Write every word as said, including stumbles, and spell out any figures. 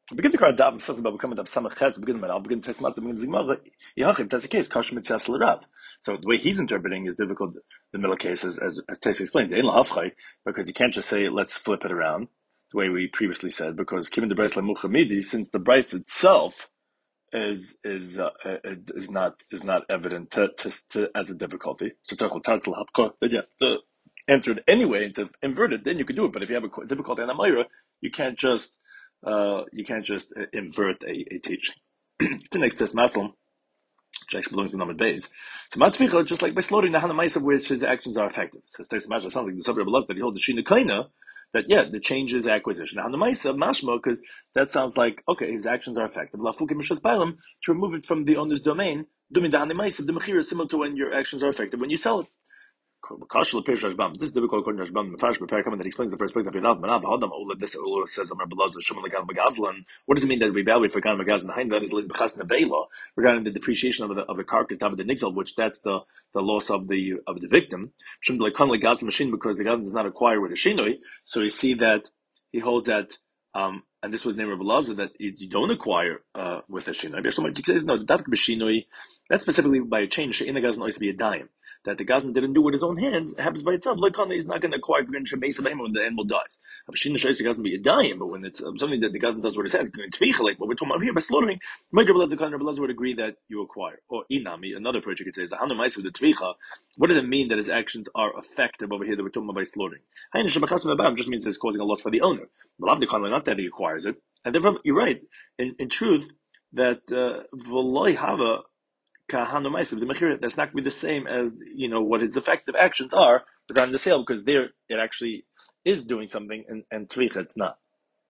Begin the card daven says about becoming the samach ches. Begin the I'll begin to smart the begin zigmar. Yachim. That's the case. Kash mitzvah l'rav. So the way he's interpreting is difficult. The middle case is as as Tess explained. Ein lahafchai, because you can't just say let's flip it around the way we previously said, because given the Bryce Lamuchamidi, since the Bryce itself is is uh, is not is not evident to, to, to as a difficulty. So then you have to enter it anyway and to invert it. Then you can do it. But if you have a difficulty in a Mayra, you can't just uh, you can't just uh, invert a, a teaching. The next test, Maslam, which actually belongs to Namad Bays. So Matzvicha, just like by slaughtering the Hanamais of which his actions are effective. So it sounds like the suburb of that he holds the Shina Kaina, that yeah, the change is acquisition. Hanamaisa, Mashma, because that sounds like, okay, his actions are effective. Lafukim Mishas Bailam, to remove it from the owner's domain, doing the Hanamaisa, the Mechir is similar to when your actions are effective when you sell it. This is difficult according to Rashbam. The Farish Perikam that explains the first point of Yinav. Manav Hadam Ola. This Ola says Amar Belazar Shimon Legan Magazlan. What does it mean that we evaluate for Gan Magazlan? Behind that is Bechas Nevela regarding the depreciation of the of the carcass, David the Nixel, which that's the the loss of the of the victim. Shimon Legan Magazlan machine, because the Gazlan does not acquire with a shinoi. So you see that he holds that. Um, and this was named Rabbi Lazar, that you, you don't acquire uh, with a shinoi. He says no, that could be shinoi. That's specifically by a change. She'ina Gazlan always be a dime. That the Gazlan didn't do with his own hands, it happens by itself. Like he's not going to acquire when the animal dies. Gazlan be a dime, but when it's um, something that the Gazlan does with his hands, like what we're talking about here by slaughtering, Rabbi Lazar would agree that you acquire. Or inami, another approach you could say is with the tvicha. What does it mean that his actions are effective over here that we're talking about by slaughtering? Just means it's causing a loss for the owner. But not that he acquires it. And therefore, you're right. In, in truth, that uh, that's not going to be the same as, you know, what his effective actions are regarding the sale, because there it actually is doing something, and, and Tvicha it's not.